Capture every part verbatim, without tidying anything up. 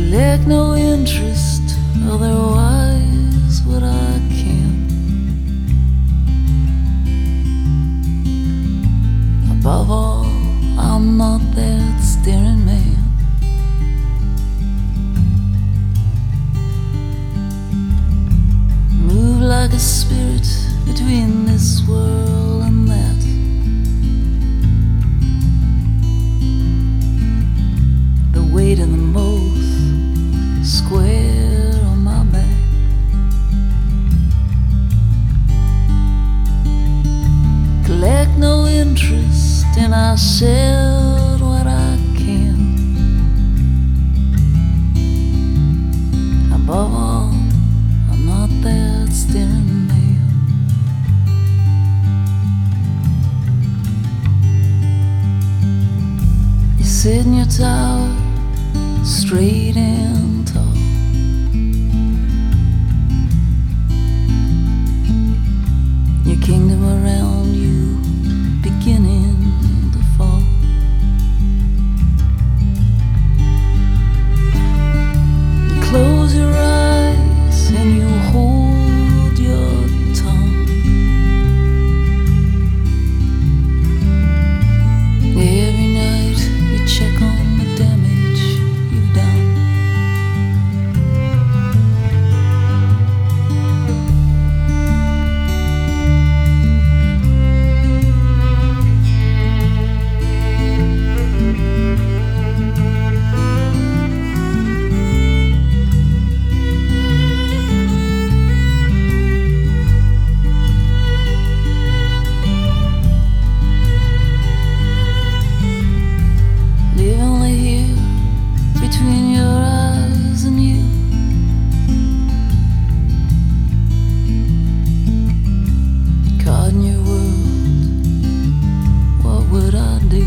collect no interest, otherwise what I can. Above all, I'm not that staring man. Move like a spirit between this world and that. The weight and the most square on my back. Collect no interest, and I said what I can. Above all, I'm not that staring man. You sit in your tower, straight and tall. Your kingdom around you beginning to fall. You close your eyes and you hold your tongue. Every night you check on the damage you've done. Live only here between your eyes and you. Caught in your world, what would I do?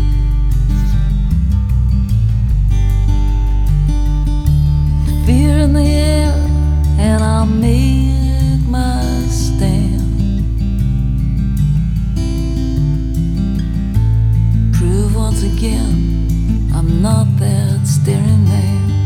Fear in the air, and I'll make my stand. Prove once again I'm not that staring man.